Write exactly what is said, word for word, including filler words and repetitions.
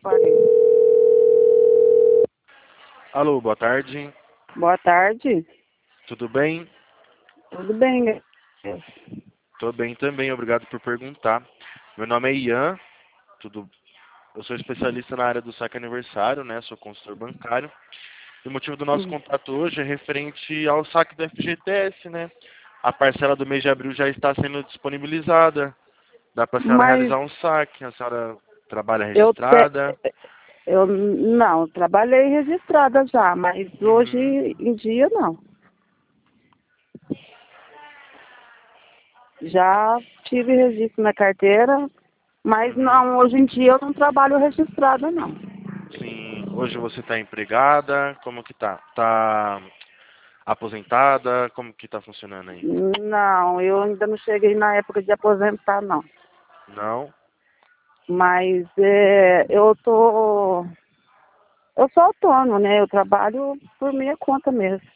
Falei. Alô, boa tarde. Boa tarde. Tudo bem? Tudo bem, graças a Deus. Tô bem também, obrigado por perguntar. Meu nome é Ian, tudo... eu sou especialista na área do saque aniversário, né? Sou consultor bancário. E o motivo do nosso Hum. contato hoje é referente ao saque do F G T S, né? A parcela do mês de abril já está sendo disponibilizada. Dá para a senhora Mas realizar um saque. A senhora trabalha eu te... registrada? eu não, trabalhei registrada já, mas hoje Uhum. em dia não. Já tive registro na carteira, mas Uhum. não, hoje em dia eu não trabalho registrada não. Sim. Hoje você está empregada? Como que tá? Tá aposentada? Como que tá funcionando aí? Não, eu ainda não cheguei na época de aposentar não. Não? Mas é, eu tô. Eu sou autônomo, né? Eu trabalho por minha conta mesmo.